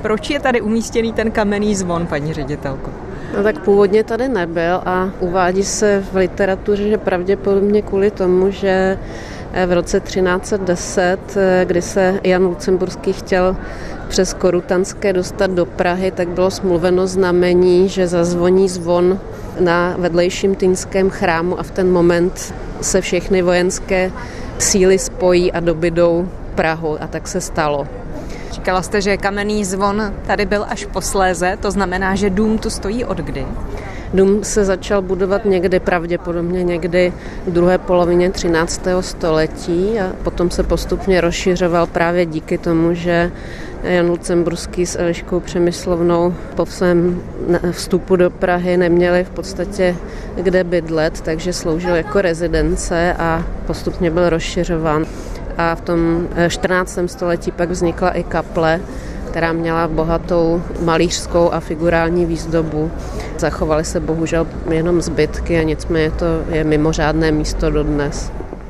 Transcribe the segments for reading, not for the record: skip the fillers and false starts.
Proč je tady umístěný ten kamenný zvon, paní ředitelko? No tak původně tady nebyl a uvádí se v literatuře, že pravděpodobně kvůli tomu, že v roce 1310, kdy se Jan Lucemburský chtěl přes Korutanské dostat do Prahy, tak bylo smluveno znamení, že zazvoní zvon na vedlejším Týnském chrámu a v ten moment se všechny vojenské síly spojí a dobydou Prahu a tak se stalo. Říkala jste, že kamenný zvon tady byl až posléze, to znamená, že dům tu stojí od kdy? Dům se začal budovat pravděpodobně někdy v druhé polovině 13. století a potom se postupně rozšiřoval právě díky tomu, že Jan Lucemburský s Eliškou Přemyslovnou po svém vstupu do Prahy neměli v podstatě kde bydlet, takže sloužil jako rezidence a postupně byl rozšiřován. A v tom 14. století pak vznikla i kaple, která měla bohatou malířskou a figurální výzdobu. Zachovaly se bohužel jenom zbytky a nicméně to je mimořádné místo dodnes.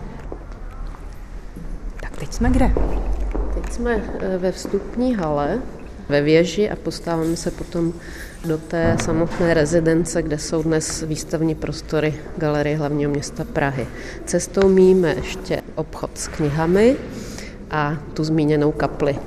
Tak teď jsme kde? Teď jsme ve vstupní hale, ve věži a postáváme se potom do té samotné rezidence, kde jsou dnes výstavní prostory Galerie hlavního města Prahy. Cestou míjíme ještě obchod s knihami a tu zmíněnou kapli.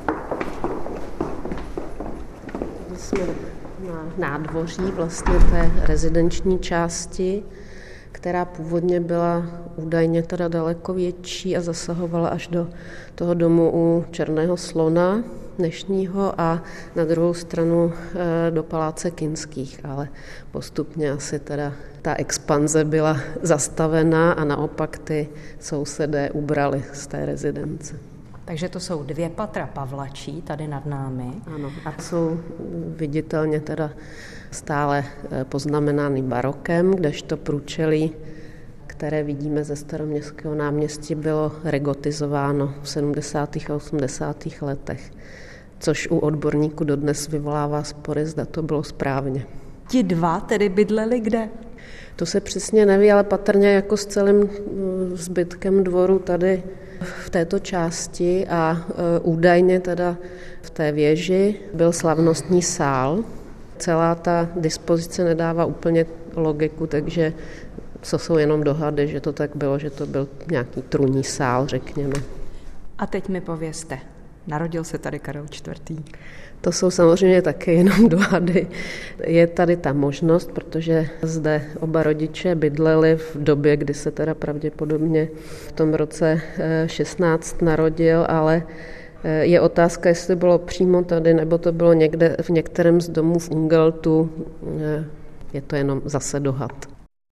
Jsme na nádvoří vlastně té rezidenční části, která původně byla údajně teda daleko větší a zasahovala až do toho domu u Černého slona dnešního a na druhou stranu do paláce Kinských, ale postupně asi teda ta expanze byla zastavená a naopak ty sousedé ubrali z té rezidence. Takže to jsou 2 patra pavlačí tady nad námi. Ano, a jsou viditelně teda stále poznamenány barokem, kdežto průčelí, které vidíme ze Staroměstského náměstí, bylo regotizováno v 70. a 80. letech, což u odborníků dodnes vyvolává spory, zda to bylo správně. Ti 2 tedy bydleli kde? To se přesně neví, ale patrně jako s celým zbytkem dvoru tady v této části a údajně teda v té věži byl slavnostní sál. Celá ta dispozice nedává úplně logiku, takže co jsou jenom dohady, že to tak bylo, že to byl nějaký trůnní sál, řekněme. A teď mi povězte, narodil se tady Karel IV. To jsou samozřejmě také jenom dohady. Je tady ta možnost, protože zde oba rodiče bydleli v době, kdy se teda pravděpodobně v tom roce 16 narodil, ale je otázka, jestli bylo přímo tady, nebo to bylo někde v některém z domů v Ungeltu. Je to jenom zase dohad.